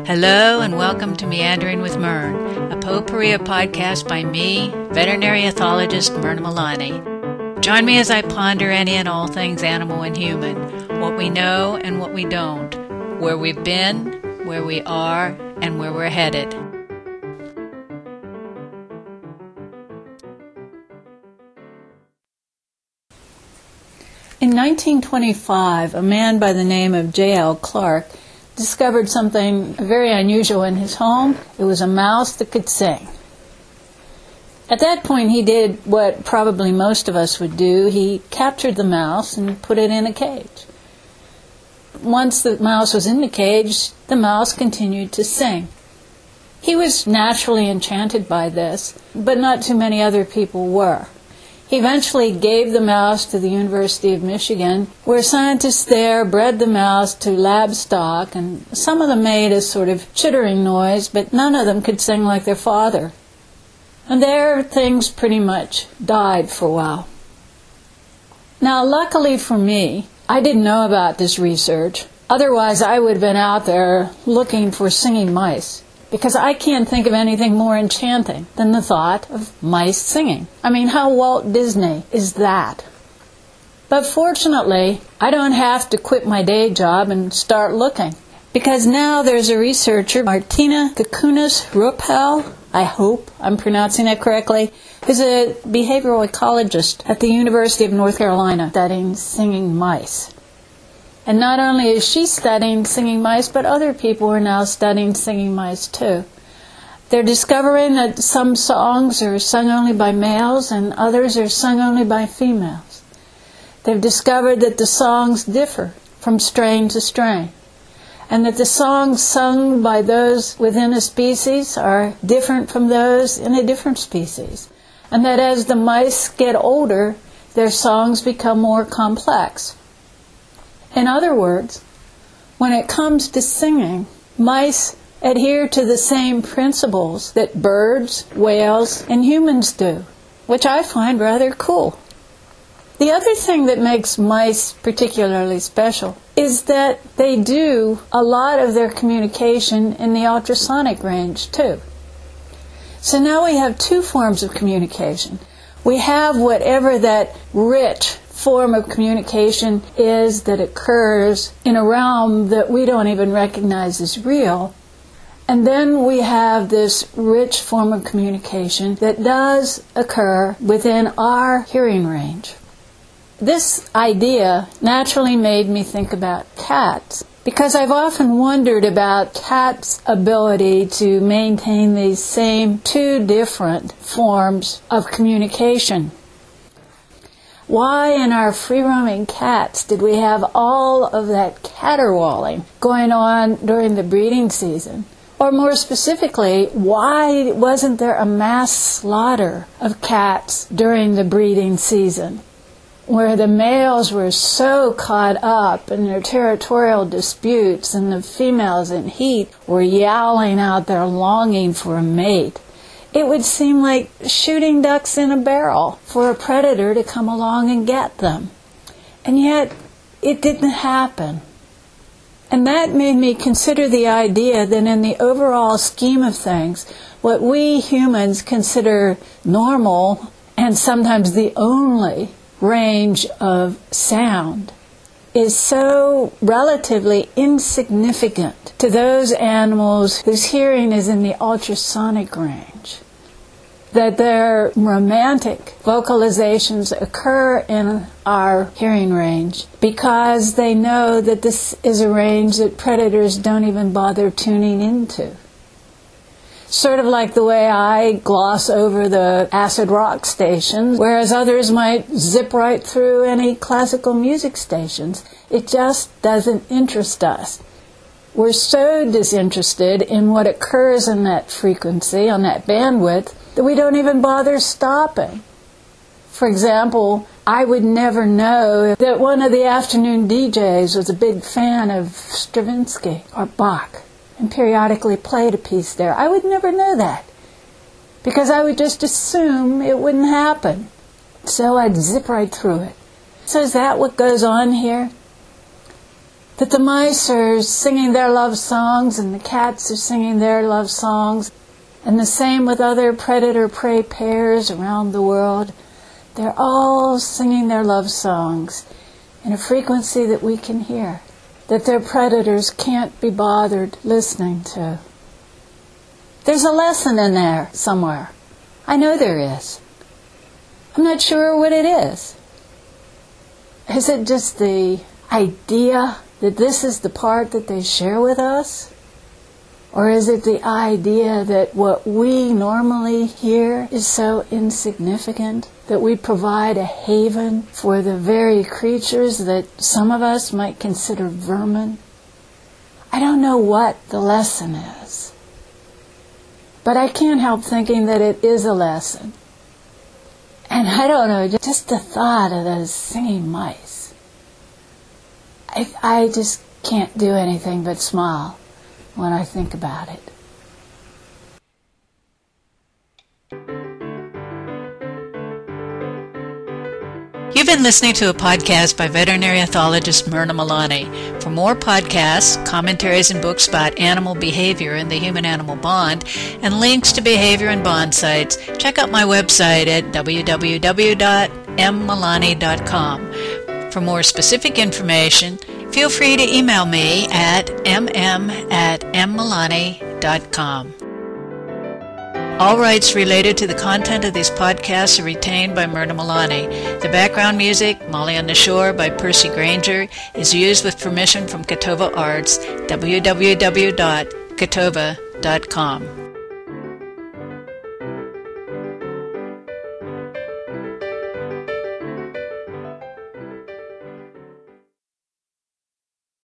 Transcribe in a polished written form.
Hello and welcome to Meandering with Myrn, a potpourri podcast by me, veterinary ethologist Myrna Milani. Join me as I ponder any and all things animal and human, what we know and what we don't, where we've been, where we are, and where we're headed. In 1925, a man by the name of J.L. Clark discovered something very unusual in his home. It was a mouse that could sing. At that point, he did what probably most of us would do. He captured the mouse and put it in a cage. Once the mouse was in the cage, the mouse continued to sing. He was naturally enchanted by this, but not too many other people were. He eventually gave the mouse to the University of Michigan, where scientists there bred the mouse to lab stock, and some of them made a sort of chittering noise, but none of them could sing like their father. And there, things pretty much died for a while. Now, luckily for me, I didn't know about this research. Otherwise, I would have been out there looking for singing mice, because I can't think of anything more enchanting than the thought of mice singing. I mean, how Walt Disney is that? But fortunately, I don't have to quit my day job and start looking, because now there's a researcher, Martina Kukunis-Ruppel, I hope I'm pronouncing it correctly, who's a behavioral ecologist at the University of North Carolina studying singing mice. And not only is she studying singing mice, but other people are now studying singing mice too. They're discovering that some songs are sung only by males and others are sung only by females. They've discovered that the songs differ from strain to strain, and that the songs sung by those within a species are different from those in a different species, and that as the mice get older, their songs become more complex. In other words, when it comes to singing, mice adhere to the same principles that birds, whales, and humans do, which I find rather cool. The other thing that makes mice particularly special is that they do a lot of their communication in the ultrasonic range too. So now we have two forms of communication. We have whatever that rich form of communication is that occurs in a realm that we don't even recognize as real. And then we have this rich form of communication that does occur within our hearing range. This idea naturally made me think about cats, because I've often wondered about cats' ability to maintain these same two different forms of communication. Why in our free-roaming cats did we have all of that caterwauling going on during the breeding season? Or more specifically, why wasn't there a mass slaughter of cats during the breeding season, where the males were so caught up in their territorial disputes and the females in heat were yowling out their longing for a mate? It would seem like shooting ducks in a barrel for a predator to come along and get them. And yet, it didn't happen. And that made me consider the idea that in the overall scheme of things, what we humans consider normal and sometimes the only range of sound is so relatively insignificant to those animals whose hearing is in the ultrasonic range, that their romantic vocalizations occur in our hearing range because they know that this is a range that predators don't even bother tuning into. Sort of like the way I gloss over the acid rock stations, whereas others might zip right through any classical music stations. It just doesn't interest us. We're so disinterested in what occurs in that frequency, on that bandwidth, that we don't even bother stopping. For example, I would never know that one of the afternoon DJs was a big fan of Stravinsky or Bach, and periodically played a piece there. I would never know that, because I would just assume it wouldn't happen. So I'd zip right through it. So is that what goes on here? That the mice are singing their love songs and the cats are singing their love songs, and the same with other predator-prey pairs around the world. They're all singing their love songs in a frequency that we can hear, that their predators can't be bothered listening to. There's a lesson in there somewhere. I know there is. I'm not sure what it is. Is it just the idea that this is the part that they share with us? Or is it the idea that what we normally hear is so insignificant that we provide a haven for the very creatures that some of us might consider vermin? I don't know what the lesson is, but I can't help thinking that it is a lesson. And I don't know, just the thought of those singing mice. I just can't do anything but smile when I think about it. You've been listening to a podcast by veterinary ethologist Myrna Malani. For more podcasts, commentaries, and books about animal behavior and the human-animal bond, and links to behavior and bond sites, check out my website at www.mmalani.com. For more specific information, feel free to email me at mm@mmalani.com. All rights related to the content of these podcasts are retained by Myrna Malani. The background music, Molly on the Shore by Percy Granger, is used with permission from Catova Arts, www.catova.com.